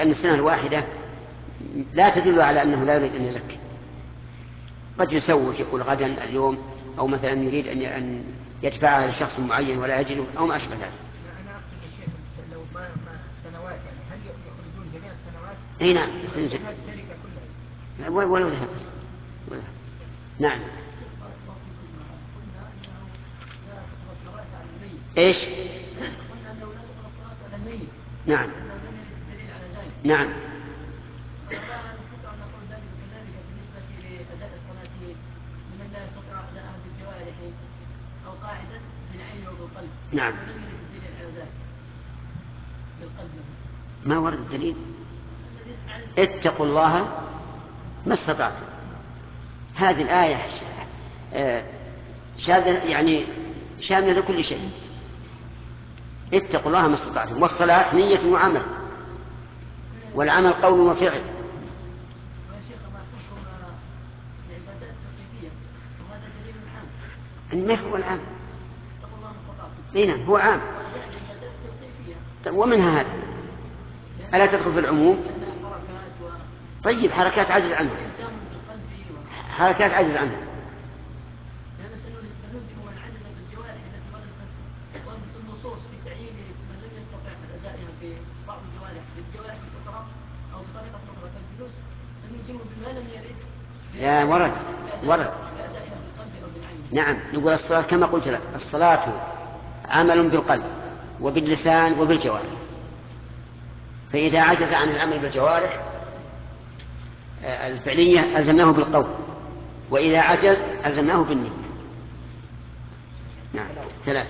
أن السنة الواحدة لا تدل على أنه لا يريد أن يزكي. قد يسوف يقول غدا اليوم، أو مثلا يريد أن يدفعها لشخص معين ولا يجده أو ما أشبه ذلك. أنا أقصد الشيخ لو ما سنوات، يعني هل يخرجون جميع السنوات؟ أي نعم يخرجون جميع ولو ذهب. نعم. إيش؟ قلنا أنه لا تقرأ الصلاة على الميت. نعم. أنه لم يرد الدليل على ذلك. نعم. نستطيع أن نقول ذلك كذلك بالنسبة لأداء الصلاة لمن لا يستطيع أداءها بالجوارح أو قاعدة بالعين وبالقلب. نعم. ولم يرد الدليل على ذلك بالقلب. ما ورد الدليل؟ اتقوا الله ما استطعتم. هذه الآية يعني شاملة لكل شيء. اتقوا الله ما استطعتم، والصلاة نية وعمل، والعمل قول وفعل. يا شيخ ما حكم العبادات التوقيفية وهذا دليل عام. ما هو العام؟ اتقوا الله ما استطعتم. اي نعم هو عام. العبادات التوقيفية. ومنها هذا ألا تدخل في العموم؟ طيب حركات عجز عنها. حركات عجز عنها. النصوص في تعيين من لم يستطع أدائها في بعض الجوارح بالجوارح الأخرى أو بطريقة أخرى كالجلوس فنلزمه بما لم يرد. لا ورد. نعم نقول الصلاة كما قلت لك، الصلاة عمل بالقلب وباللسان وبالجوارح، فإذا عجز عن العمل بالجوارح الفعلية ألزمناه بالقول، وإذا عجز ألزمناه بالنية. نعم. 3.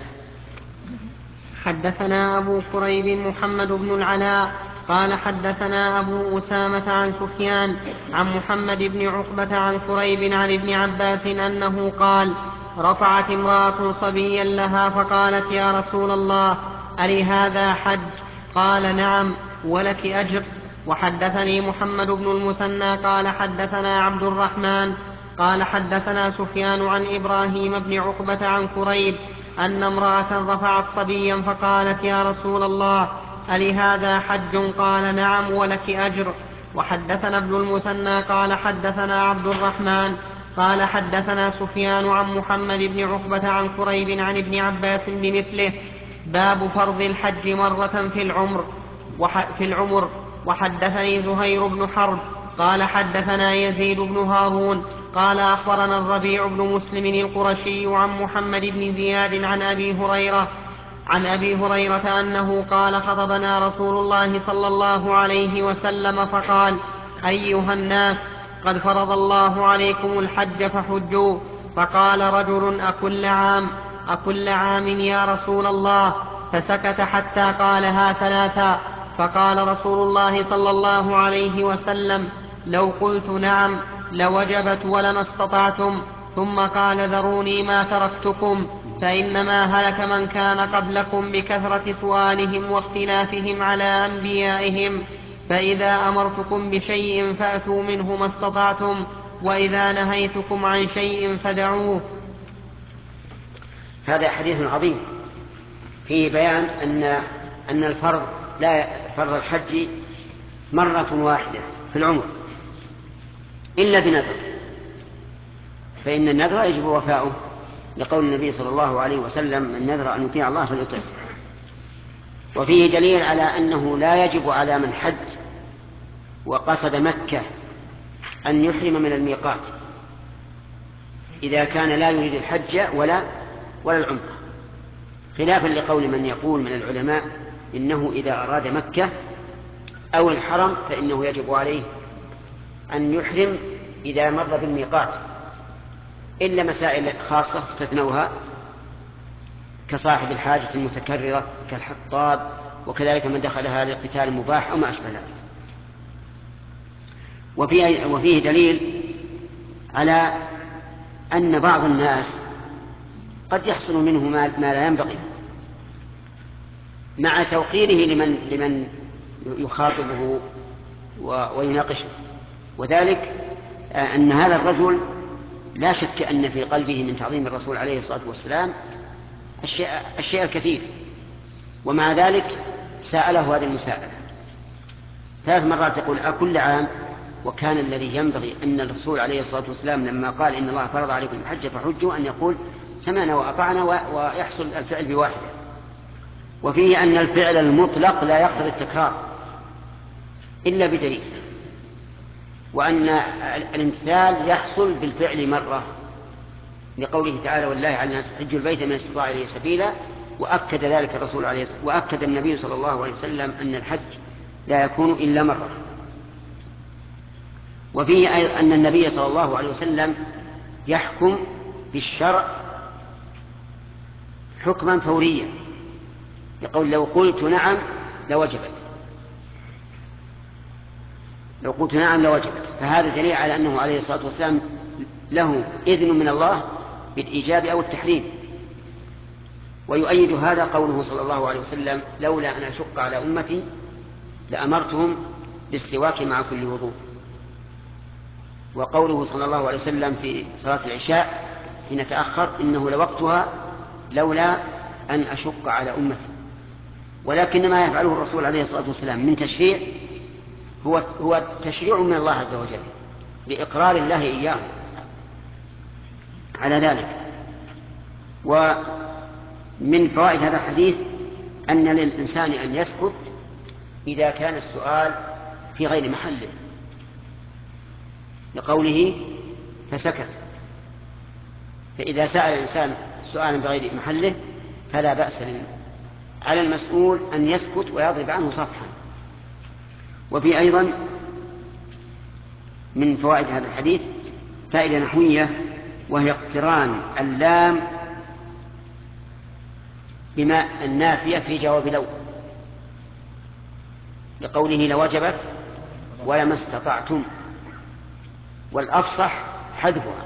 حدثنا أبو كريب محمد بن العلاء قال حدثنا أبو أسامة عن سفيان عن محمد بن عقبة عن كريب عن ابن عباس أنه قال: رفعت امرأة صبيا لها فقالت: يا رسول الله، ألي هذا حج؟ قال: نعم ولك أجر. وحدثني محمد بن المثنى قال حدثنا عبد الرحمن قال حدثنا سفيان عن إبراهيم بن عقبة عن كريب أن امرأة رفعت صبيا فقالت: يا رسول الله، ألي هذا حج؟ قال: نعم ولك أجر. وحدثنا ابن المثنى قال حدثنا عبد الرحمن قال حدثنا سفيان عن محمد بن عقبة عن كريب عن ابن عباس بمثله. باب فرض الحج مرة في العمر. وحدثني زهير بن حرب قال حدثنا يزيد بن هارون قال أخبرنا الربيع بن مسلم القرشي عن محمد بن زياد عن أبي هريرة أنه قال: خطبنا رسول الله صلى الله عليه وسلم فقال: أيها الناس، قد فرض الله عليكم الحج فحجوا. فقال رجل: أكل عام يا رسول الله؟ فسكت حتى قالها 3. فقال رسول الله صلى الله عليه وسلم: لو قلت نعم لوجبت ولما استطعتم. ثم قال: ذروني ما تركتكم، فإنما هلك من كان قبلكم بكثرة سؤالهم واختلافهم على أنبيائهم. فإذا أمرتكم بشيء فأتوا منه ما استطعتم، وإذا نهيتكم عن شيء فدعوه. هذا حديث عظيم فيه بيان أن فرض الحج مرة واحدة في العمر إلا بنذر، فإن النذر يجب وفاؤه، لقول النبي صلى الله عليه وسلم: من نذر أن يطيع الله فليطع. وفيه دليل على أنه لا يجب على من حج وقصد مكة أن يحرم من الميقات إذا كان لا يريد الحج ولا العمرة، خلافا لقول من يقول من العلماء إنه إذا أراد مكة أو الحرم فإنه يجب عليه أن يحرم إذا مر بالميقات، إلا مسائل خاصة استثنوها كصاحب الحاجة المتكررة كالحطاب، وكذلك من دخلها لقتال مباح أو ما أشبه ذلك. وفيه دليل على أن بعض الناس قد يحصل منه ما لا ينبغي مع توقيره لمن يخاطبه ويناقشه، وذلك أن هذا الرجل لا شك أن في قلبه من تعظيم الرسول عليه الصلاة والسلام الشيء الكثير، ومع ذلك سأله هذه المساءلة، 3 مرات يقول أكل عام. وكان الذي ينبغي أن الرسول عليه الصلاة والسلام لما قال إن الله فرض عليكم الحج فحجوا أن يقول سمعنا وأطعنا ويحصل الفعل بواحدة. وفيه أن الفعل المطلق لا يقتضي التكرار إلا بدليل، وأن الامتثال يحصل بالفعل مرة، لقوله تعالى ولله على الناس حج البيت من استطاع إليه سبيلا. وأكد ذلك الرسول وأكد النبي صلى الله عليه وسلم أن الحج لا يكون إلا مرة. وفيه أن النبي صلى الله عليه وسلم يحكم بالشرع حكما فوريا، يقول لو قلت نعم لوجبت، لو قلت نعم لوجبت. فهذا دليل على أنه عليه الصلاة والسلام له إذن من الله بالإيجاب أو التحريم. ويؤيد هذا قوله صلى الله عليه وسلم لولا أن أشق على أمتي لأمرتهم بالسواك مع كل وضوء. وقوله صلى الله عليه وسلم في صلاة العشاء حين تأخر إنه لوقتها لولا أن أشق على أمتي. ولكن ما يفعله الرسول عليه الصلاة والسلام من تشريع هو تشريع من الله عز وجل لإقرار الله إياه على ذلك. ومن فوائد هذا الحديث أن للإنسان أن يسكت إذا كان السؤال في غير محله، لقوله فسكت. فإذا سأل الإنسان سؤالا بغير محله فلا بأس على المسؤول أن يسكت ويضرب عنه صفحا. وفي أيضا من فوائد هذا الحديث فائدة نحوية، وهي اقتران اللام بما النافية في جواب لو، لقوله لوجبت ولما استطعتم، والأفصح حذفها.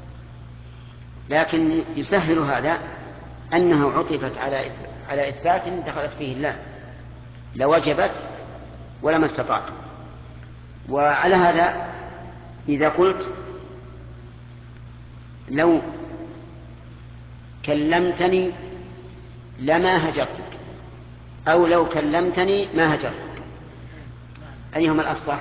لكن يسهل هذا أنه عطفت على إثبات دخلت فيه اللام، لوجبت ولما استطعتم. وعلى هذا إذا قلت لو كلمتني لما هجرتك، أو لو كلمتني ما هجرتك، أيهما الأفصح؟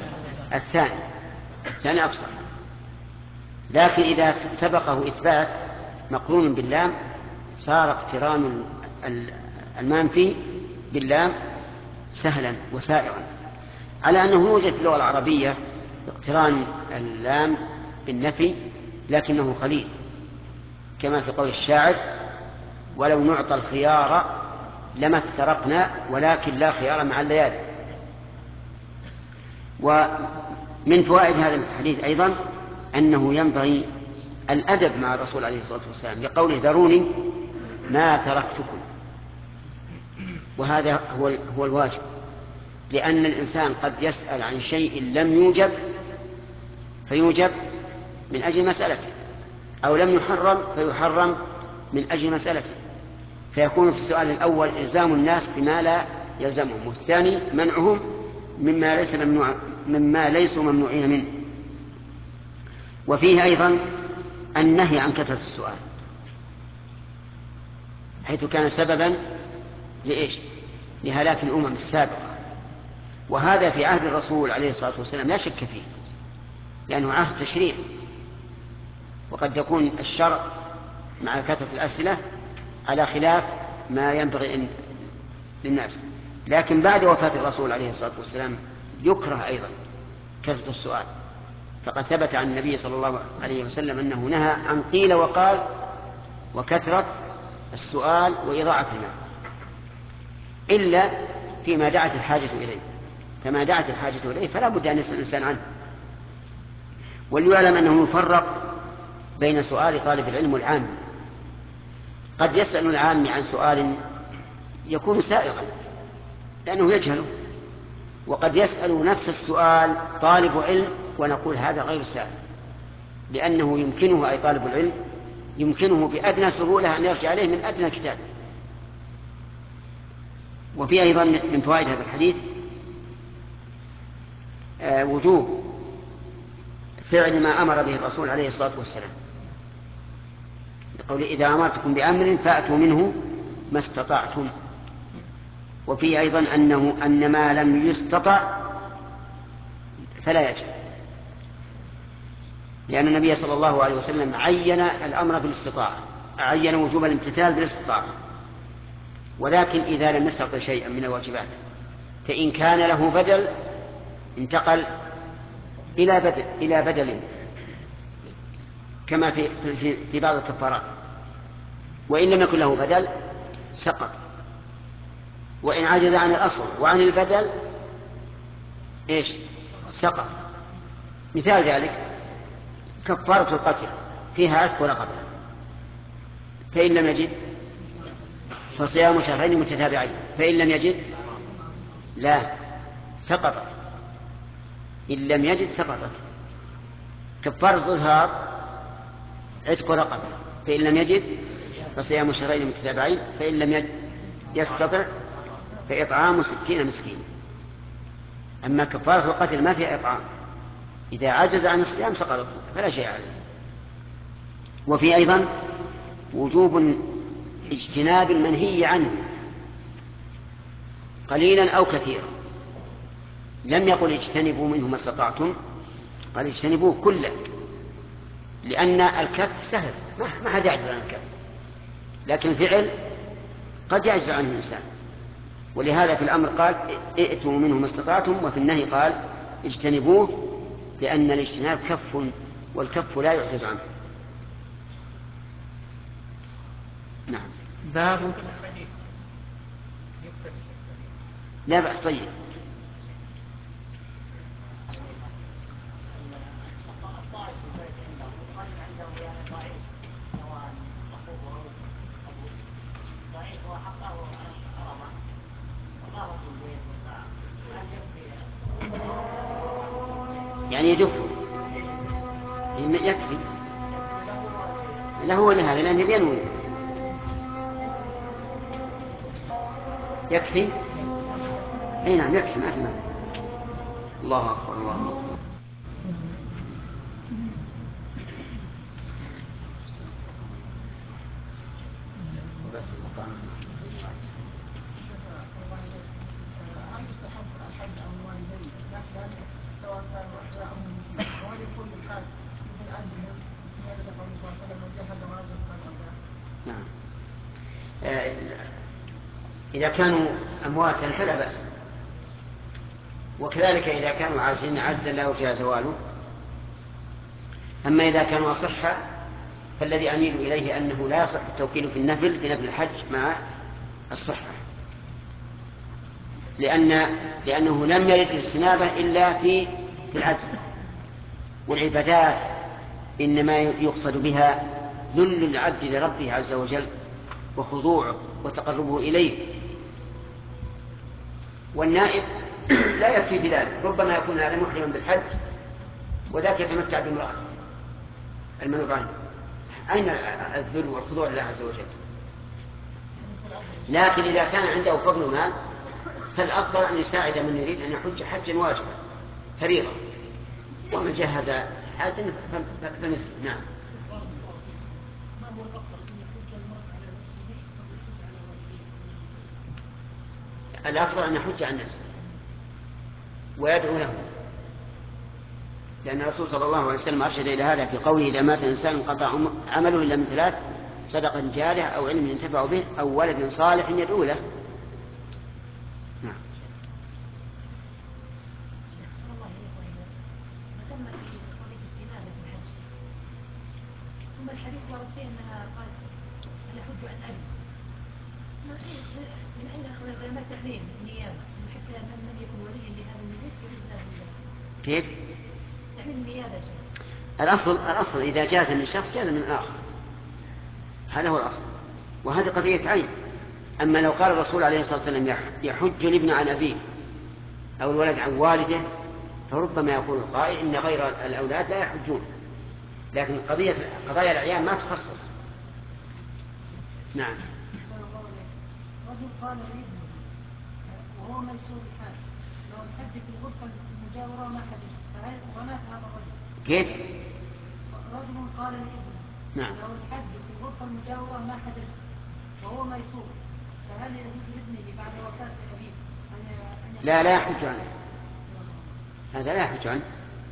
الثاني أفصح. لكن إذا سبقه إثبات مقرون باللام صار اقتران المنفي باللام سهلا وسائغا، على أنه يوجد في اللغة العربية اقتران اللام بالنفي لكنه قليل، كما في قول الشاعر ولو نعطى الخيار لما افترقنا ولكن لا خيار مع الليالي. ومن فوائد هذا الحديث أيضا أنه ينبغي الأدب مع الرسول عليه الصلاة والسلام، لقوله ذروني ما تركتكم، وهذا هو الواجب، لأن الإنسان قد يسأل عن شيء لم يوجب فيوجب من أجل مسألته، أو لم يحرم فيحرم من أجل مسألته، فيكون في السؤال الأول إلزام الناس بما لا يلزمهم، والثاني منعهم مما ليسوا ممنوعين منه. وفيه أيضا النهي عن كثرة السؤال، حيث كان سببا لإيش؟ لهلاك الأمم السابقة، وهذا في عهد الرسول عليه الصلاة والسلام لا شك فيه، لأنه عهد تشريع، وقد يكون الشرع مع كثرة الأسئلة على خلاف ما ينبغي للناس. لكن بعد وفاة الرسول عليه الصلاة والسلام يكره أيضا كثرة السؤال، فقد ثبت عن النبي صلى الله عليه وسلم أنه نهى عن قيل وقال وكثرة السؤال وإضاعة المال، إلا فيما دعت الحاجة إليه، فما دعت الحاجة إليه فلا بد أن يسأل الإنسان عنه. وليعلم أنه يفرق بين سؤال طالب العلم والعام. قد يسأل العام عن سؤال يكون سائغا لأنه يجهله، وقد يسأل نفس السؤال طالب علم ونقول هذا غير سائل، لأنه يمكنه أي طالب العلم يمكنه بأدنى سهولة أن يرجع عليه من أدنى كتاب. وفي أيضا من فوائد هذا الحديث وجوب فعل ما أمر به الرسول عليه الصلاة والسلام، يقول إذا أمرتكم بأمر فأتوا منه ما استطعتم. وفي أيضا أن ما لم يستطع فلا يجب، لأن النبي صلى الله عليه وسلم عين الأمر بالاستطاعة، عين وجوب الامتثال بالاستطاعة. ولكن إذا لم يستطع شيئا من الواجبات فإن كان له بدل انتقل إلى بدل كما في بعض الكفارات، وإن لم يكن له بدل سقط. وإن عجز عن الأصل وعن البدل سقط. مثال ذلك كفارة القتل فيها عتق رقبة، فإن لم يجد فصيام شهرين متتابعين، فإن لم يجد لا سقطت، إن لم يجد سقطت. كفارة الظهار عتق رقبة، فإن لم يجد فصيام شهرين متتابعين، فإن لم يستطع فإطعام 60 مسكين. أما كفارة القتل ما فيها إطعام، إذا عجز عن الصيام سقطت فلا شيء عليه. وفي أيضا وجوب اجتناب المنهي عنه قليلا أو كثيرا، لم يقل اجتنبوا منه ما استطعتم، قال اجتنبوه كله، لأن الكف سهل ما حد يعجز عن الكف، لكن الفعل قد يعجز عنه الإنسان. ولهذا في الأمر قال ائتوا منه ما استطعتم، وفي النهي قال اجتنبوه، لأن الاجتناب كف، والكف لا يعجز عنه. نعم. باب لا بأس. طيب. يعني يجف يكفي له ولهذا، لأنه ينوي يكفي. اي نعم يكفي، ما في مانع. الله أكبر الله أكبر. إذا كانوا أمواتا فلا بأس، وكذلك إذا كانوا عاجزين عجزا لا يرجى زواله. أما إذا كانوا أصحا فالذي أميل إليه أنه لا يصح التوكيل في النفل بنفل الحج مع الصحة، لأنه لم يرد الاستنابة إلا في العجز. والعبادات إنما يقصد بها ذل العبد لربه عز وجل وخضوعه وتقربه إليه، والنائب لا يكفي بذلك، ربما يكون هذا محرما بالحج وذاك يتمتع بامرأته المنوب عنه. أين الذل والخضوع لله عز وجل؟ لكن إذا كان عنده فضل مال فالأفضل أن يساعد من يريد أن يحج حجا واجبا فريضة، ومن جهز حاجا فمثله. نعم. الأفضل أن يحج عن نفسه ويدعو له، لأن الرسول صلى الله عليه وسلم أرشد إلى هذا في قوله إذا مات إنسان انقطع عمله إلا من ثلاث: صدقة جارية أو علم ينتفع به أو ولد صالح يدعو له. نعم. ثم الحديث ورد فيه أنها قال يحج عن أبي، من أين أخذ ما تعليم النيابة حتى من يكون وليا لهذا الميت يجوز له كيف؟ تعليم النيابة؟ الأصل إذا جاز من شخص جاز من الآخر، هذا هو الأصل، وهذه قضية عين. أما لو قال الرسول عليه الصلاة والسلام يحج الابن عن أبيه أو الولد عن والده فربما يقول القائل إن غير الأولاد لا يحجون، لكن قضايا الأعيان ما تخصص. نعم. رجل قال لابنه وهو ميسور الحال لو الحج في الغرفة المجاورة ما حج، فهل ومات هذا الرجل؟ كيف؟ رجل قال لابنه نعم. لو الحج في الغرفة المجاورة ما حج وهو ميسور، فهل يجوز لابنه بعد وفاة أبيه لا يحج عنه. هذا لا يحج عنه،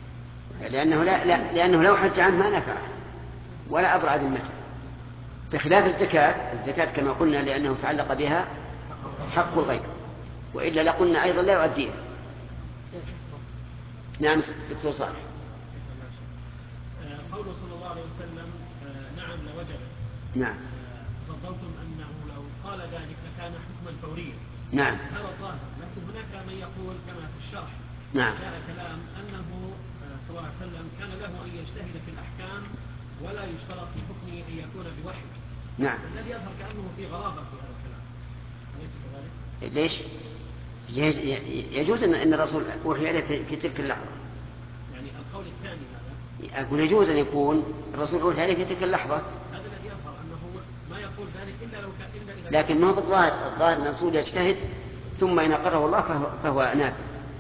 لأنه لو حج عنه ما نفعه ولا أبرأ ذمته، بخلاف الزكاة كما قلنا لأنه تعلق بها حق الغير، وإلا لقلنا أيضا لا يؤديها. نعم دكتور صالح. قوله صلى الله عليه وسلم نعم لوجبت. نعم. فضلتم أنه لو قال ذلك لكان حكما فوريا. نعم. هذا ظاهر، لكن هناك من يقول كما في الشرح نعم. جاء كلام أنه صلى الله عليه وسلم كان له أن يجتهد في الأحكام ولا يشترط في حكمه أن يكون بوحي. نعم. الذي يظهر كأنه في غرابة في هذا الكلام. أليس كذلك؟ ليش؟ يجوز أن الرسول أوحي عليه في تلك اللحظة. يعني القول الثاني هذا أقول يجوز أن يكون الرسول أوحي عليه في تلك اللحظة. هذا الذي يظهر أنه ما يقول ذلك إلا لو كان لكن ما هو بالظاهر، الظاهر أن الرسول يجتهد ثم إن أقره الله فهو نافع.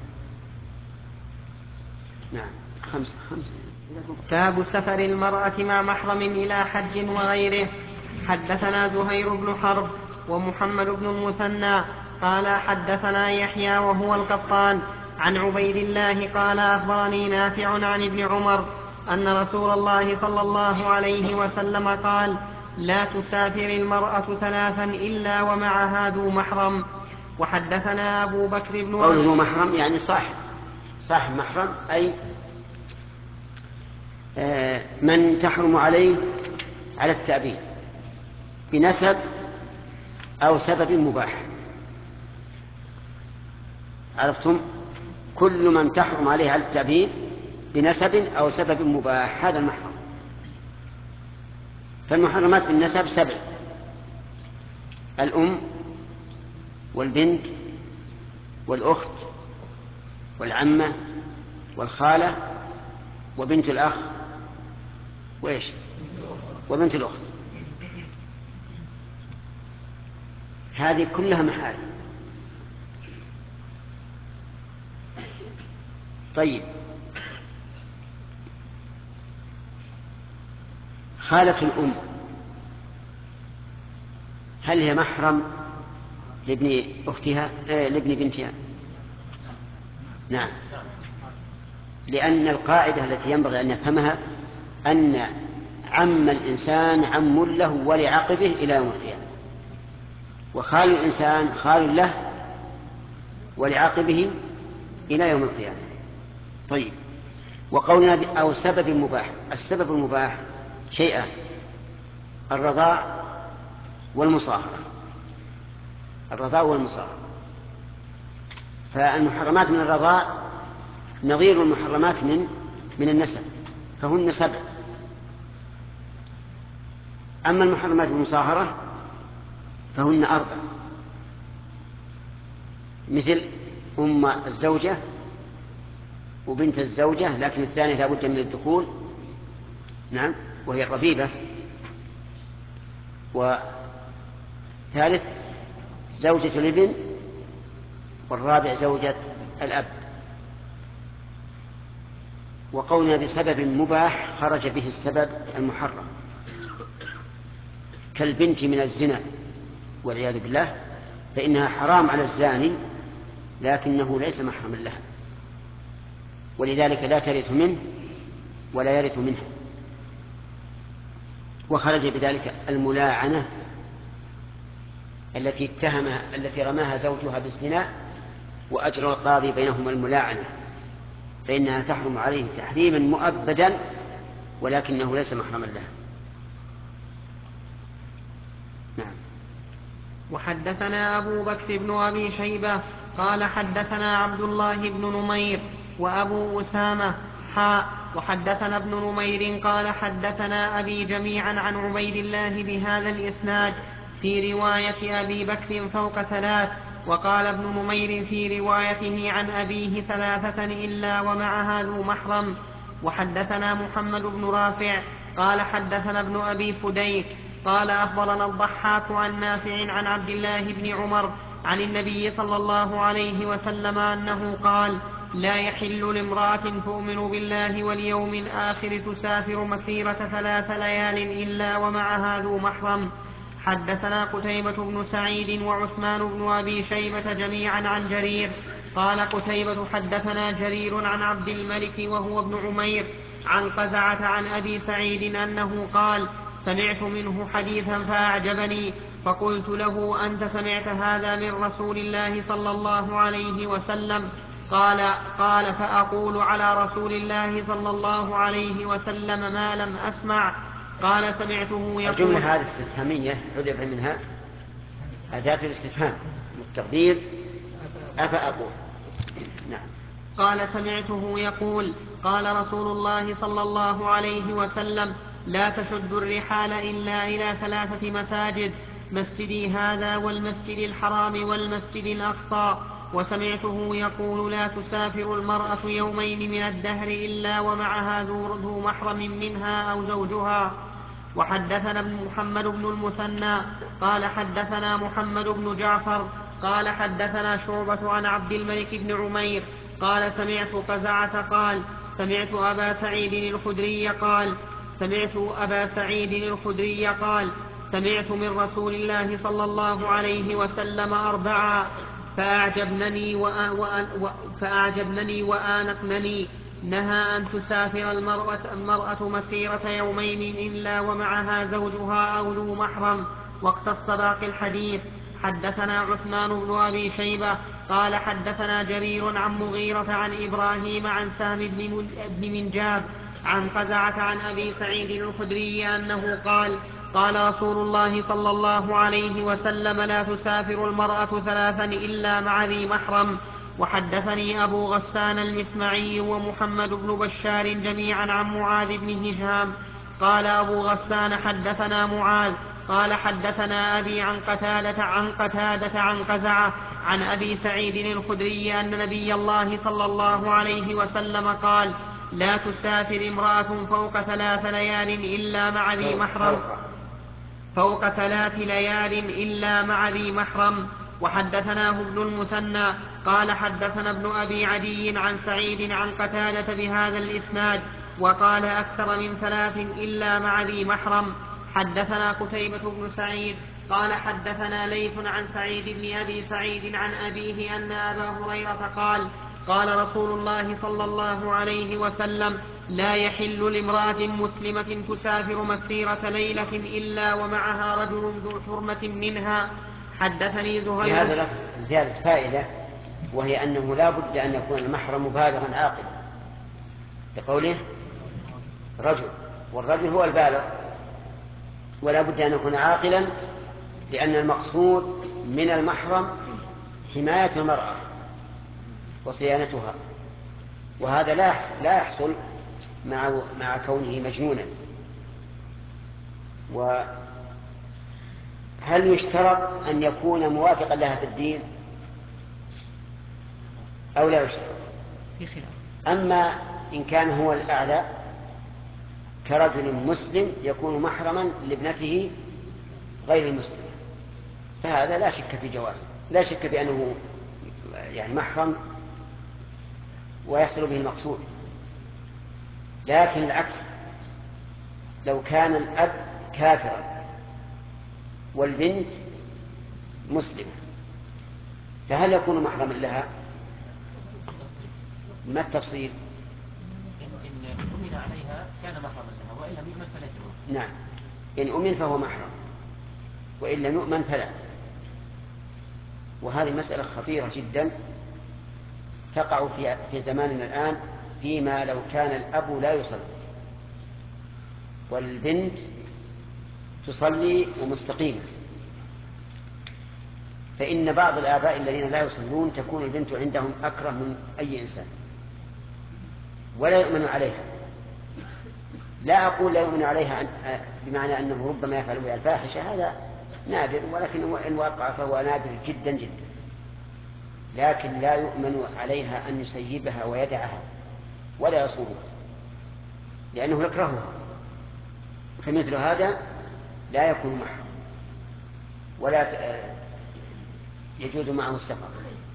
نعم. خمسة. باب سفر المرأة مع محرم إلى حج وغيره. حدثنا زهير بن حرب ومحمد بن المثنى قال حدثنا يحيى وهو القطان عن عبيد الله قال أخبرني نافع عن ابن عمر أن رسول الله صلى الله عليه وسلم قال لا تسافر المرأة ثلاثا إلا ومعها ذو محرم. وحدثنا أبو بكر بن قول ذو محرم يعني صاحب محرم، أي من تحرم عليه على التأبيد بنسب أو سبب مباح. عرفتم؟ كل من تحرم عليه على التأبيد بنسب أو سبب مباح هذا المحرم. فالمحرمات بالنسب 7: الأم والبنت والأخت والعمة والخالة وبنت الأخ وبنت الأخت. هذه كلها محارم. طيب، خالة الأم هل هي محرم لابن أختها لابن بنتها؟ نعم، لأن القاعدة التي ينبغي أن نفهمها أن عم الإنسان عم له ولعقبه إلى يوم القيامة، وخال الإنسان خال له ولعقبه إلى يوم القيامة. طيب، وقولنا أو سبب مباح، السبب المباح شيئان: الرضاع والمصاهرة. فالمحرمات من الرضاع نظير المحرمات من النسب، فهن 7. أما المحرمات بالمصاهرة فهن 4، مثل أم الزوجة وبنت الزوجة، لكن الثانية لا بد من الدخول، نعم، وهي الربيبة. وثالث زوجة الابن، والرابع زوجة الأب. وقولنا بسبب مباح خرج به السبب المحرم، كالبنت من الزنا والعياذ بالله، فإنها حرام على الزاني لكنه ليس محرما لها، ولذلك لا ترث منه ولا يرث منها. وخرج بذلك الملاعنة التي رماها زوجها بالزنا وأجرى القاضي بينهما الملاعنة، فإنها تحرم عليه تحريما مؤبدا ولكنه ليس محرما لها. نعم. وحدثنا أبو بكر بن أبي شيبة قال حدثنا عبد الله بن نمير وأبو أسامة وحدثنا ابن نمير قال حدثنا أبي جميعا عن عبيد الله بهذا الإسناد في رواية أبي بكر فوق 3. وقال ابن نمير في روايته عن أبيه 3 إلا ومعها ذو محرم. وحدثنا محمد بن رافع قال حدثنا ابن أبي فديك قال أخبرنا الضحاك عن نافع عن عبد الله بن عمر عن النبي صلى الله عليه وسلم أنه قال لا يحل لامرأة تؤمن بالله واليوم الآخر تسافر مسيرة 3 ليال إلا ومعها ذو محرم. حدثنا قتيبة بن سعيد وعثمان بن أبي شيبة جميعا عن جرير قال قتيبة حدثنا جرير عن عبد الملك وهو ابن عمير عن قزعة عن أبي سعيد أنه قال سمعت منه حديثا فأعجبني فقلت له أنت سمعت هذا من رسول الله صلى الله عليه وسلم؟ قال فأقول على رسول الله صلى الله عليه وسلم ما لم أسمع. قال سمعته يقول. الجملة هذه الاستفهامية حذف منها أداة الاستفهام التقدير أفأقول. نعم. قال سمعته يقول قال رسول الله صلى الله عليه وسلم لا تشد الرحال إلا إلى 3 مساجد مسجدي هذا والمسجد الحرام والمسجد الأقصى. وسمعته يقول لا تسافر المرأة يومين من الدهر إلا ومعها ذو محرم منها أو زوجها. وحدثنا محمد بن المثنى قال حدثنا محمد بن جعفر قال حدثنا شعبة عن عبد الملك بن عمير قال سمعت قزعة قال سمعت أبا سعيد الخدري قال سمعت من رسول الله صلى الله عليه وسلم 4 فأعجبني وآنقنني. نهى أن تسافر المرأة مسيرة يومين إلا ومعها زوجها أو ذو محرم. واقتص باقي الحديث. حدثنا عثمان بن أبي شيبة قال حدثنا جرير عن مغيرة عن إبراهيم عن سهم بن منجاب عن قزعة عن أبي سعيد الخدري أنه قال رسول الله صلى الله عليه وسلم لا تسافر المرأة 3 إلا مع ذي محرم. وحدثني أبو غسان المسمعي ومحمد بن بشار جميعا عن معاذ بن هشام قال أبو غسان حدثنا معاذ قال حدثنا أبي عن قتادة عن قزعة عن أبي سعيد الخدري أن نبي الله صلى الله عليه وسلم قال لا تسافر امرأة فوق 3 ليال إلا مع ذي محرم فوق 3 ليال إلا مع ذي محرم. وحدثناه ابن المثنى قال حدثنا ابن أبي عدي عن سعيد عن قتادة بهذا الإسناد وقال أكثر من 3 إلا مع ذي محرم. حدثنا قتيبة بن سعيد قال حدثنا ليث عن سعيد بن أبي سعيد عن أبيه أن أبا هريرة قال رسول الله صلى الله عليه وسلم لا يحل لامرأة مسلمة تسافر مسيرة ليلة إلا ومعها رجل ذو حرمة منها. حدثني زهير. في هذا اللفظ زيادة فائدة وهي أنه لا بد أن يكون المحرم بالغا عاقلا لقوله رجل والرجل هو البالغ ولا بد أن يكون عاقلا لأن المقصود من المحرم حماية المرأة وصيانتها وهذا لا يحصل مع كونه مجنونا. وهل يشترط أن يكون موافقا لها في الدين أو لا يشترط؟ أما إن كان هو الأعلى كرجل مسلم يكون محرما لابنته غير المسلم فهذا لا شك في جوازه لا شك بأنه يعني محرم ويحصل به المقصود. لكن العكس لو كان الأب كافرا والبنت مسلمة فهل يكون محرما لها؟ ما التفصيل؟ إن أمن عليها كان محرما لها وإن لم يؤمن فليس محرما. نعم إن أمن فهو محرم وإن لم يؤمن فلا. وهذه مسألة خطيرة جدا تقع في زماننا الآن فيما لو كان الأب لا يصلي والبنت تصلي ومستقيمة فإن بعض الآباء الذين لا يصلون تكون البنت عندهم أكره من أي إنسان ولا يؤمن عليها. لا أقول لا يؤمن عليها بمعنى أنه ربما يفعل بها الفاحشة هذا نادر ولكن إن وقع فهو نادر جدا جدا لكن لا يؤمن عليها أن يسيبها ويدعها ولا يصومها لأنه يكرهها فمثل هذا لا يكون محرم ولا يجوز معه السفر.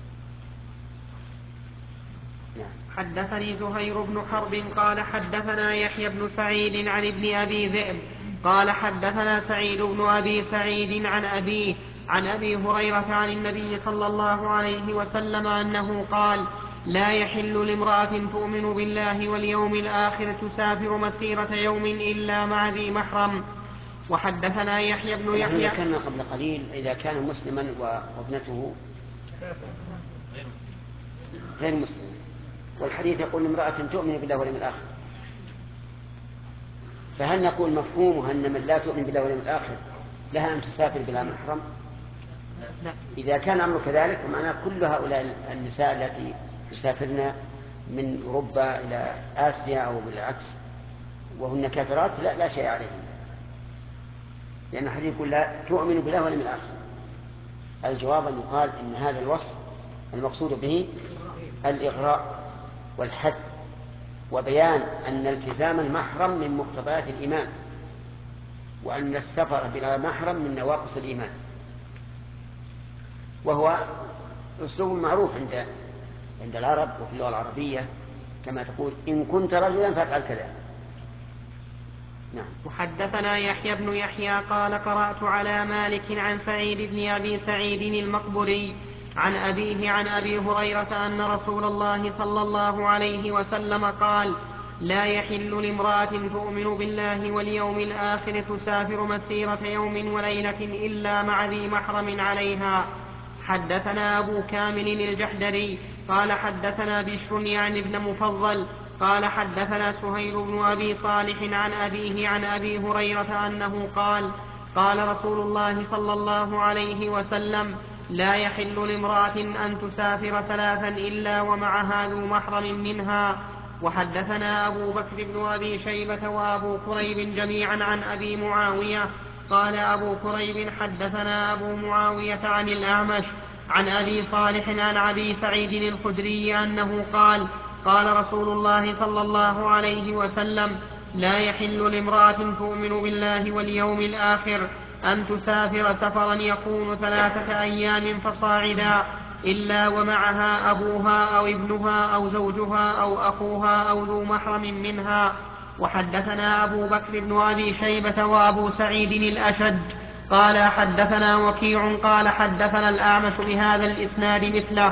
حدثني زهير بن حرب قال حدثنا يحيى بن سعيد عن ابن أبي ذئب قال حدثنا سعيد بن أبي سعيد عن أبيه عن أبي هريرة عن النبي صلى الله عليه وسلم أنه قال: لا يحل لامرأة تؤمن بالله واليوم الآخر تسافر مسيرة يوم إلا مع ذي محرم. وحدثنا يحيى بن نحن يحيى. ذكرنا قبل قليل إذا كان مسلما وابنته غير مسلم، والحديث يقول امرأة تؤمن بالله واليوم الآخر، فهل نقول مفهومها أن من لا تؤمن بالله واليوم الآخر لها أن تسافر بلا محرم؟ لا. إذا كان الأمر كذلك فمعناه كل هؤلاء النساء التي يسافرن من أوروبا إلى آسيا أو بالعكس وهن كافرات لا شيء عليهم، لأن الحديث يقول لا تؤمن بالله واليوم الآخر. الجواب أن يقال إن هذا الوصف المقصود به الإغراء والحث وبيان أن التزام المحرم من مقتضيات الإيمان، وأن السفر بلا محرم من نواقص الإيمان، وهو أسلوب معروف عند العرب وفي اللغة العربية، كما تقول إن كنت رجلا فافعل كذا. نعم. وحدثنا يحيى بن يحيى قال: قرأت على مالك عن سعيد بن أبي سعيد المقبري عن أبيه عن أبي هريرة أن رسول الله صلى الله عليه وسلم قال: لا يحل لامرأة تؤمن بالله واليوم الآخر تسافر مسيرة يوم وليلة إلا مع ذي محرم عليها. حدثنا أبو كامل الجحدري قال حدثنا بشر يعني ابن مفضل قال حدثنا سهيل بن أبي صالح عن أبيه عن أبي هريرة أنه قال: قال رسول الله صلى الله عليه وسلم: لا يحل لامرأة أن تسافر ثلاثا إلا ومعها ذو محرم منها. وحدثنا أبو بكر بن أبي شيبة وأبو كريب جميعا عن أبي معاوية قال أبو كريب حدثنا أبو معاوية عن الأعمش عن أبي صالح عن أبي سعيد الخدري أنه قال: قال رسول الله صلى الله عليه وسلم: لا يحل لامرأة تؤمن بالله واليوم الآخر أن تسافر سفرا يكون 3 أيام فصاعدا إلا ومعها أبوها أو ابنها أو زوجها أو أخوها أو ذو محرم منها. وحدثنا أبو بكر بن أبي شيبة وأبو سعيد الأشج قال حدثنا وكيع قال حدثنا الأعمش بهذا الإسناد مثله.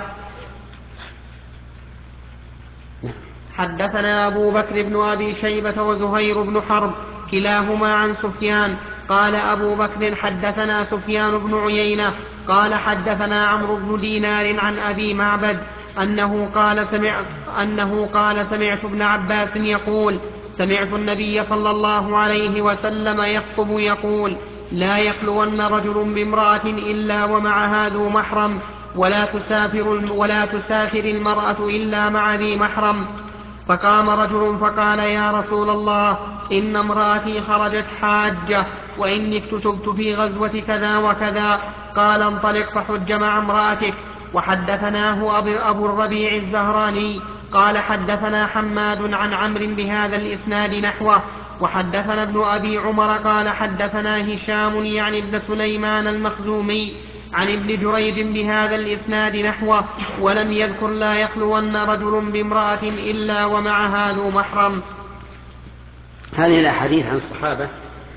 حدثنا أبو بكر بن أبي شيبة وزهير بن حرب كلاهما عن سفيان قال أبو بكر حدثنا سفيان بن عيينة قال حدثنا عمرو بن دينار عن أبي معبد أنه قال سمعت ابن عباس يقول: سمعت النبي صلى الله عليه وسلم يخطب يقول: لا يخلون رجل بامرأة إلا ومعها ذو محرم ولا تسافر المرأة إلا مع ذي محرم. فقام رجل فقال: يا رسول الله، إن امرأتي خرجت حاجة وإني اكتتبت في غزوة كذا وكذا. قال: انطلق فحج مع امرأتك. وحدثناه أبو الربيع الزهراني قال حدثنا حماد عن عمرو بهذا الإسناد نحوه. وحدثنا ابن أبي عمر قال حدثنا هشام يعني ابن سليمان المخزومي عن ابن جريج بهذا الإسناد نحوه ولم يذكر لا يخلون رجل بامرأة إلا ومعها ذو محرم. هذه الأحاديث عن الصحابة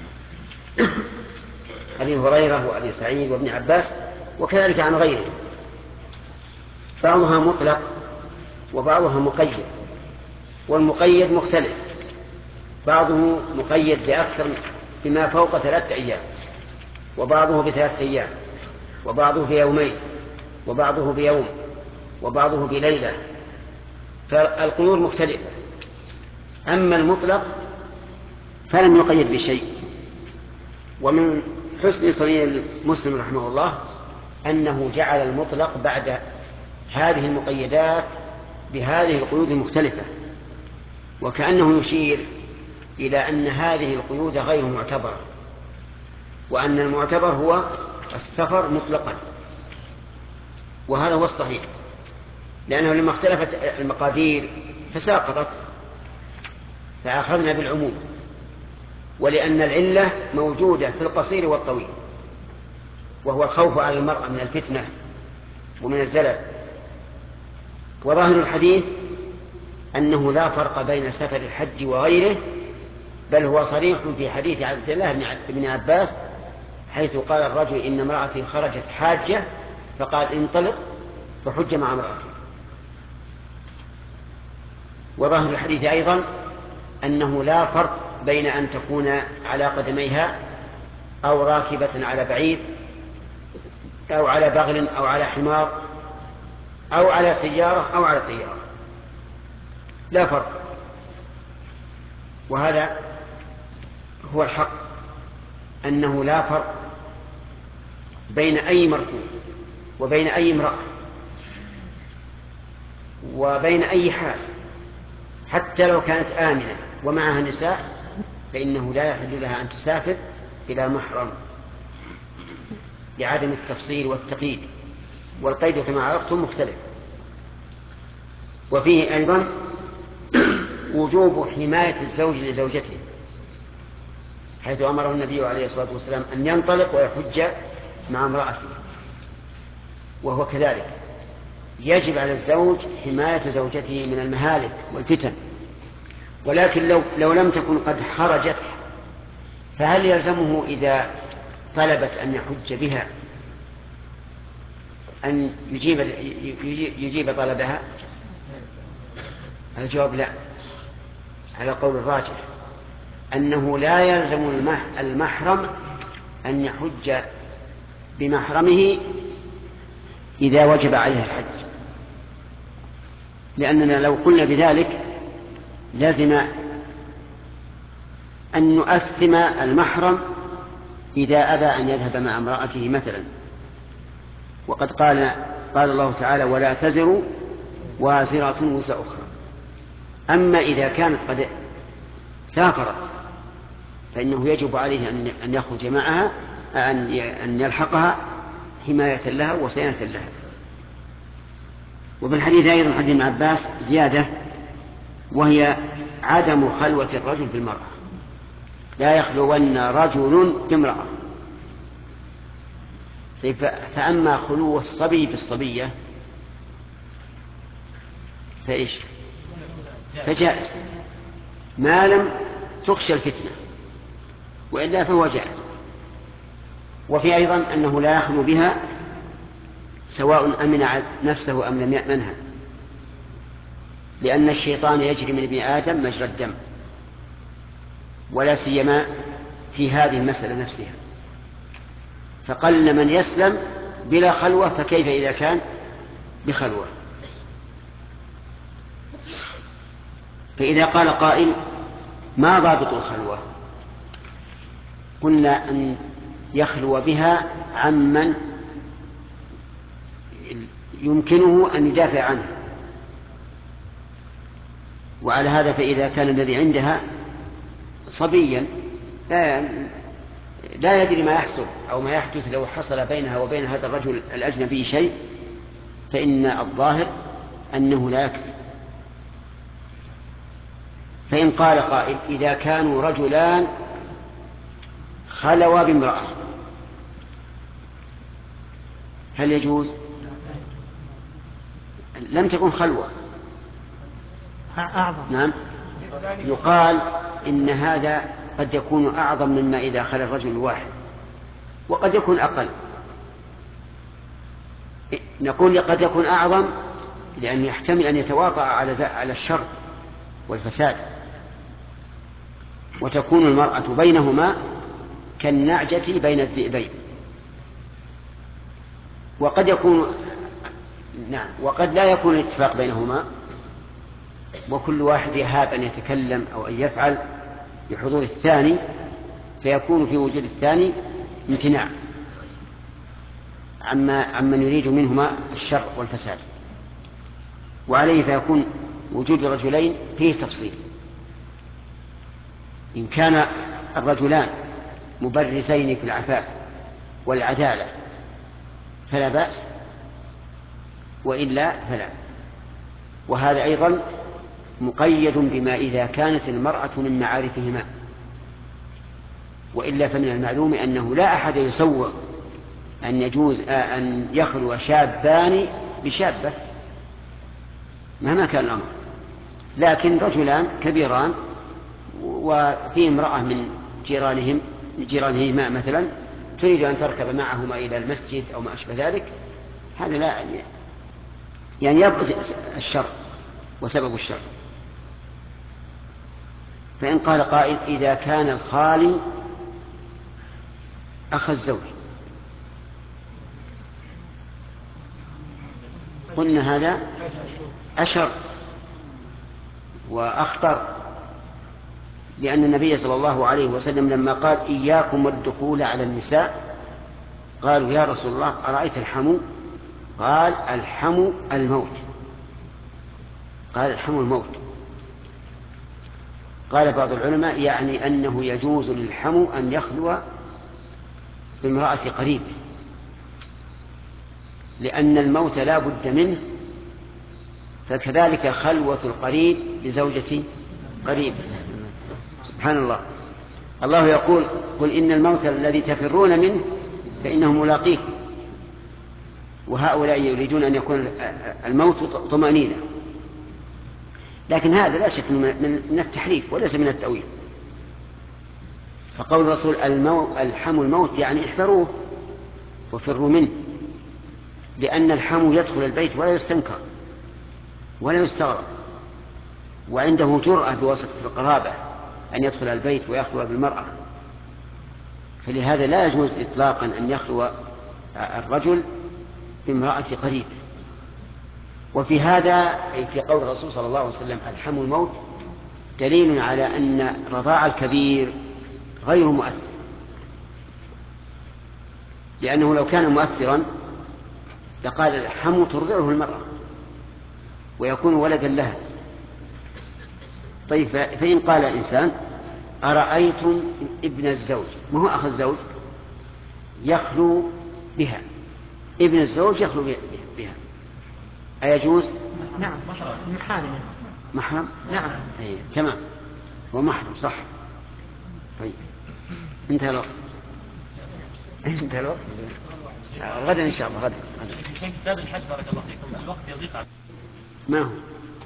أبي هريرة وأبي سعيد وابن عباس وكذلك عن غيرهم بعضها مطلق وبعضها مقيد، والمقيد مختلف، بعضه مقيد بأكثر بما فوق 3 أيام، وبعضه ب3 أيام، وبعضه بيومين، وبعضه بيوم، وبعضه بليلة، فالقيود مختلفة. أما المطلق فلم يقيد بشيء. ومن حسن صنيع مسلم رحمه الله أنه جعل المطلق بعد هذه المقيدات بهذه القيود المختلفة، وكأنه يشير إلى أن هذه القيود غير معتبرة، وأن المعتبر هو السفر مطلقا، وهذا هو الصحيح، لأنه لما اختلفت المقادير تساقطت فأخذنا بالعموم، ولأن العلة موجودة في القصير والطويل، وهو الخوف على المرأة من الفتنة ومن الزلل. وظاهر الحديث أنه لا فرق بين سفر الحج وغيره، بل هو صريح في حديث عبد الله بن عباس حيث قال الرجل إن امرأتي خرجت حاجة فقال انطلق فحج مع امرأتي. وظاهر الحديث أيضا أنه لا فرق بين أن تكون على قدميها أو راكبة على بعير أو على بغل أو على حمار أو على سيارة أو على طيارة، لا فرق. وهذا هو الحق، أنه لا فرق بين أي مركوب وبين أي امرأة وبين أي حال، حتى لو كانت آمنة ومعها نساء فإنه لا يحل لها أن تسافر إلى محرم لعدم التفصيل والتقييد، والقيد كما عرفتم مختلف. وفيه أيضا وجوب حماية الزوج لزوجته، حيث أمره النبي عليه الصلاة والسلام أن ينطلق ويحج مع امرأته، وهو كذلك يجب على الزوج حماية زوجته من المهالك والفتن. ولكن لو لم تكن قد خرجت فهل يلزمه إذا طلبت أن يحج بها أن يجيب طلبها؟ الجواب لا، على قول الراجح أنه لا يلزم المحرم أن يحج بمحرمه إذا وجب عليه الحج، لأننا لو قلنا بذلك لازم أن نؤثم المحرم إذا أبى أن يذهب مع امرأته مثلا. وقد قال الله تعالى ولا تزر وازرة وزر أخرى. أما إذا كانت قد سافرت فإنه يجب عليه أن يخرج معها، أن يلحقها حماية لها وصيانة لها. وبالحديث أيضا حديث ابن عباس زيادة، وهي عدم خلوة الرجل بالمرأة، لا يخلون رجل بامرأة. فأما خلو الصبي بالصبية فإيش؟ فجائز ما لم تخشى الفتنة، وإلا فهو جائز. وفي أيضا أنه لا يخلو بها سواء أمن نفسه أم لم يأمنها، لأن الشيطان يجري من ابن آدم مجرى الدم، ولا سيما في هذه المسألة نفسها، فقل من يسلم بلا خلوة، فكيف إذا كان بخلوة؟ فإذا قال قائل ما ضابط الخلوة؟ قلنا أن يخلو بها عمن يمكنه أن يدافع عنه، وعلى هذا فإذا كان الذي عندها صبيا لا يدري ما يحصل أو ما يحدث لو حصل بينها وبين هذا الرجل الأجنبي شيء، فإن الظاهر أنه لا يكفي. فإن قال قائل إذا كانوا رجلان خلوا بامرأة هل يجوز؟ لم تكن خلوة أعظم. نعم، يقال إن هذا قد يكون أعظم مما إذا خلى الرجل الواحد، وقد يكون أقل. نقول قد يكون أعظم لأن يحتمل أن يتواطأ على الشر والفساد، وتكون المرأة بينهما كالنعجة بين الذئبين. وقد يكون وقد لا يكون الاتفاق بينهما، وكل واحد يهاب أن يتكلم أو أن يفعل بحضور الثاني، فيكون في وجود الثاني امتناع عمن يريد منهما الشر والفساد. وعليه فيكون وجود الرجلين فيه تفصيل. إن كان الرجلان مبرزين في العفاف والعدالة فلا بأس، وإلا فلا. وهذا أيضا مقيد بما إذا كانت المرأة من معارفهما، وإلا فمن المعلوم أنه لا أحد يسوغ أن يجوز أن يخلو شابان بشابة مهما كان الأمر، لكن رجلان كبيران وفي امرأة من جيرانهما مثلا تريد أن تركب معهما إلى المسجد أو ما أشبه ذلك، هذا لا يعني يبعد الشر وسبب الشر. فإن قال قائل إذا كان الخالي أخ الزوج، قلنا هذا أشر وأخطر، لأن النبي صلى الله عليه وسلم لما قال إياكم والدخول على النساء قالوا يا رسول الله أرأيت الحمو؟ قال الحمو الموت. قال الحمو الموت. قال بعض العلماء يعني أنه يجوز للحمو أن يخلو بامرأة قريب، لأن الموت لا بد منه، فكذلك خلوة القريب بزوجة قريب. سبحان الله. الله يقول قل إن الموت الذي تفرون منه فإنه ملاقيكم، وهؤلاء يريدون أن يكون الموت طمأنينة، لكن هذا لا شك من التحريف وليس من التأويل. فقول الرسول الحمو الموت يعني احذروه وفروا منه، لأن الحمو يدخل البيت ولا يستنكر ولا يستغرب، وعنده جرأة بواسطة القرابة أن يدخل البيت ويخلو بالمرأة، فلهذا لا يجوز إطلاقا أن يخلو الرجل بامرأة قريب. وفي هذا أي في قول الرسول صلى الله عليه وسلم الحمو الموت دليل على أن رضاع الكبير غير مؤثر، لأنه لو كان مؤثرا لقال الحمو ترضعه المرأة ويكون ولدا لها. طيب فإن قال الإنسان أرأيتم ابن الزوج، ما هو أخ الزوج، يخلو بها، ابن الزوج يخلو بها، أيجوز؟ نعم محارم. محرم؟ نعم تمام، هو محرم صح. طيب انتهى الوقت. انتهى الوقت. غدا إن شاء الله غدا. في كتاب الحج بارك الله فيكم الوقت يضيق على ما هو؟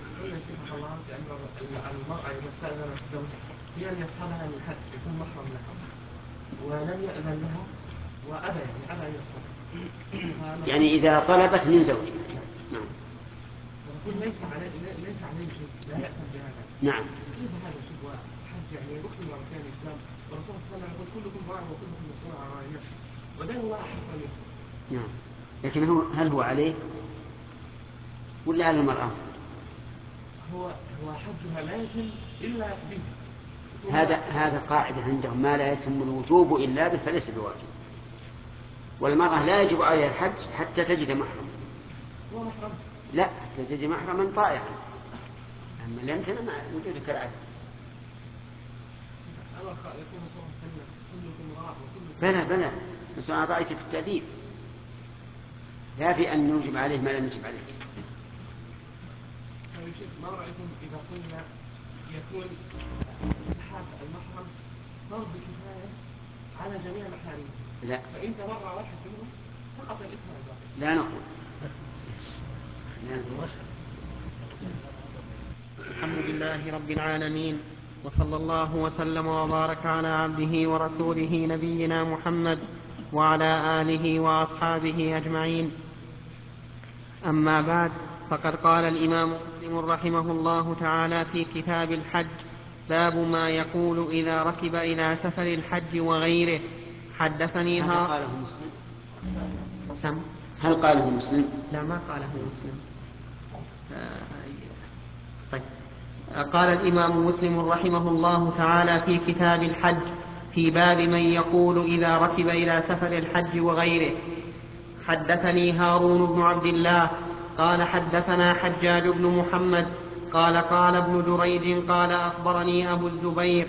المرأة إذا استأذنت الزوج هي أن يصحبها للحج يكون محرم لها ولم يأذن لها وأبى أن يصحبها، يعني إذا طلبت من زوج. نعم. يقول ليس عليه شيء، لا يأثم بهذا. نعم. كيف هذا شيء وحج يعني ركن من أركان الإسلام، والرسول صلى الله عليه وسلم يقول كلكم راع وكلكم مسؤول عن رعيته، ودين الله أحق منه. نعم. لكن هل هو عليه ولا على المرأة؟ هو حجها لا يتم إلا به. هذا قاعدة عندهم، ما لا يتم الوجوب إلا به فليس بواجب، والمرأة لا يجب عليها الحج حتى تجد محرم. هو محرم؟ لا، حتى تجد محرما طائعا، أما لم تنم وجودك العدل. بلى بس أنا رأيت في التأديب، لا في أن نوجب عليه ما لم نجب عليه. ما رأيكم إذا قلنا يكون إلحاق المحرم فرض كفاية على جميع محارمه؟ لا، فإن تبرع واحد منهم سقط الإثم الباقي. لا نقول. الحمد لله رب العالمين، وصلى الله وسلم وبارك على عبده ورسوله نبينا محمد وعلى آله وأصحابه أجمعين. أما بعد، فقد قال الإمام مسلم رحمه الله تعالى في كتاب الحج: باب ما يقول إذا ركب إلى سفر الحج وغيره. حدثني هل قاله مسلم؟ هل قاله مسلم؟ لا، ما قاله مسلم. طيب. قال الإمام مسلم رحمه الله تعالى في كتاب الحج في باب من يقول إذا ركب إلى سفر الحج وغيره. حدثني هارون بن عبد الله قال حدثنا حجاج بن محمد قال قال ابن جريج قال أخبرني أبو الزبير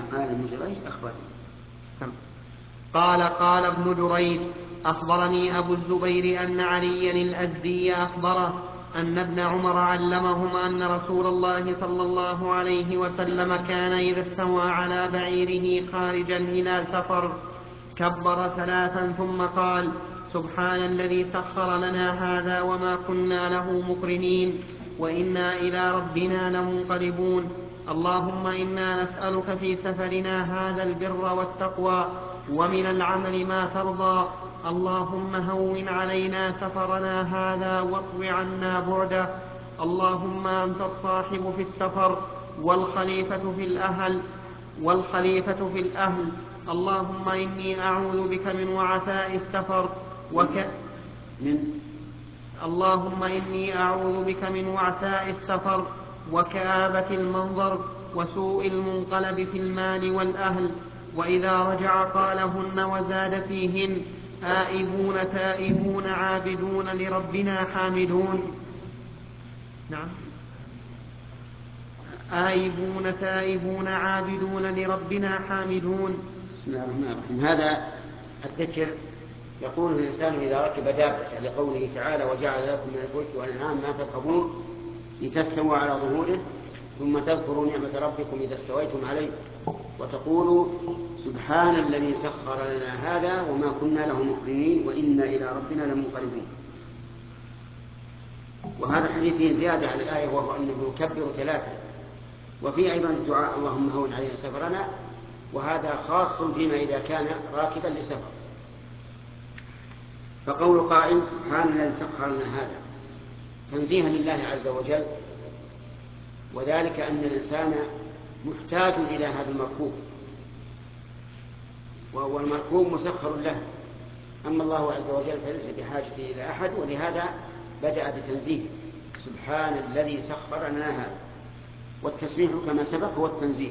قال ابن جريج أخبرني أبو الزبير أن عليا الأزدي أخبره أن ابن عمر علمهما أن رسول الله صلى الله عليه وسلم كان إذا استوى على بعيره خارجا إلى سفر كبر ثلاثا ثم قال: سبحان الذي سخر لنا هذا وما كنا له مقرنين وإنا إلى ربنا لمنقلبون. اللهم إنا نسألك في سفرنا هذا البر والتقوى ومن العمل ما ترضى. اللهم هون علينا سفرنا هذا واطو عنا بعده. اللهم أنت الصاحب في السفر والخليفة في الأهل. اللهم إني أعوذ بك من وعثاء السفر اللهم إني أعوذ بك من وعثاء السفر وكآبة المنظر وسوء المنقلب في المال والأهل. وإذا رجع قالهن وزاد فيهن: آئبون تائبون عابدون لربنا حامدون. نعم، آئبون تائبون عابدون لربنا حامدون. بسم الله الرحمن الرحيم. هذا الذكر يقول الإنسان إذا ركب دابة، لقوله تعالى: وجعل لكم من الفلك والأنعام ما تركبون لتستووا على ظهوره ثم تذكروا نعمة ربكم إذا استويتم عليه وتقولوا سبحان الذي سخر لنا هذا وما كنا له مقرنين وإنا إلى ربنا لمنقلبون. وهذا الحديث فيه زيادة على الآية، وهو أنه يكبر 3. وفي أيضا الدعاء: اللهم هون علينا سفرنا، وهذا خاص فيما إذا كان راكبا لسفر. فقول قائل سبحان الذي سخر لنا هذا تنزيها لله عز وجل، وذلك أن الإنسان محتاج إلى هذا المركوب، وهو المركوب مسخر له، أما الله عز وجل فليس بحاجته إلى أحد، ولهذا بدأ بتنزيه سبحان الذي سخر لنا هذا. والتسبيح كما سبق هو التنزيه.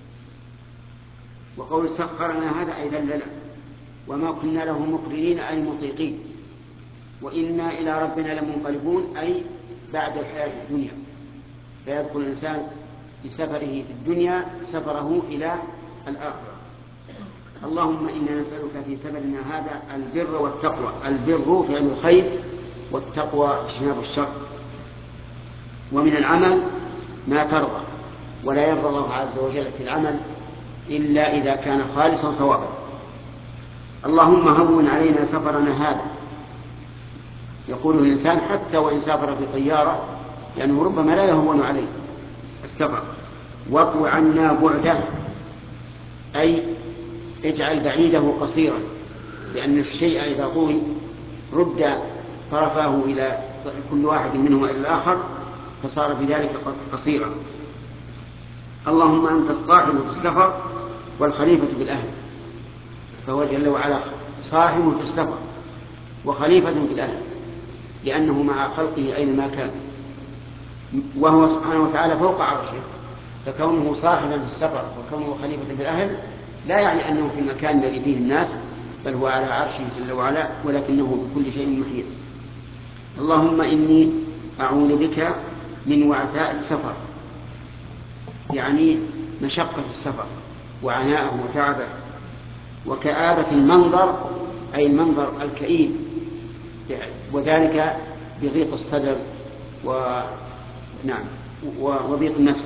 وقول سخر لنا هذا أي ذلل، وما كنا له مقرنين أي مطيقين، وإنا إلى ربنا لمنقلبون أي بعد الحياة الدنيا. فيذكر الإنسان بسفره في الدنيا سفره إلى الآخرة. اللهم إنا نسألك في سفرنا هذا البر والتقوى. البر فعل الخير، والتقوى اجتناب الشر. ومن العمل ما ترضى، ولا يرضى الله عز وجل في العمل إلا إذا كان خالصا صوابا. اللهم هون علينا سفرنا هذا، يقول الإنسان حتى وإن سافر في طيارة، لأنه ربما لا يهون عليه السفر. واطو عنا بعده أي اجعل بعيده قصيرا، لأن الشيء إذا طوي رد طرفاه إلى كل واحد منهما إلى الآخر، فصار في ذلك قصيرا. اللهم أنت الصاحب في السفر والخليفة في الأهل، فهو جل وعلا صاحب في السفر وخليفة في الأهل، لأنه مع خلقه أينما كان، وهو سبحانه وتعالى فوق عرشه، فكونه صاحبا في السفر وكونه خليفة في الأهل لا يعني أنه في المكان الذي فيه الناس، بل هو على عرشه جل وعلا، ولكنه بكل شيء محيط. اللهم إني أعوذ بك من وعثاء السفر، يعني مشقة السفر وعناءه وتعبه، وكآبة المنظر أي المنظر الكئيب، وذلك بضيق الصدر وضيق النفس،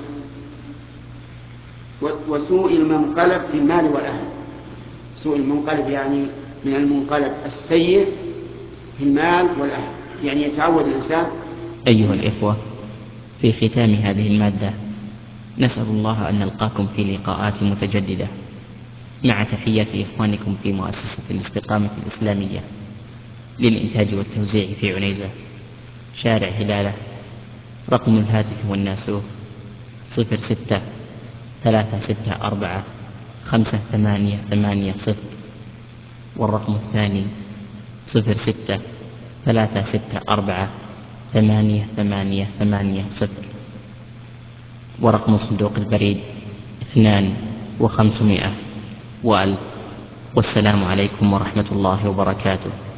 وسوء المنقلب في المال والأهل. سوء المنقلب يعني من المنقلب السيء في المال والأهل، يعني يتعود الإنسان. أيها الإخوة، في ختام هذه المادة نسأل الله أن نلقاكم في لقاءات متجددة، مع تحيات إخوانكم في مؤسسة الاستقامة الإسلامية للإنتاج والتوزيع في عنيزة، شارع هلالة. رقم الهاتف والناسوخ 06-364-5880، والرقم الثاني 06-364-8880، ورقم صندوق البريد 2500 و1000. والسلام عليكم ورحمة الله وبركاته.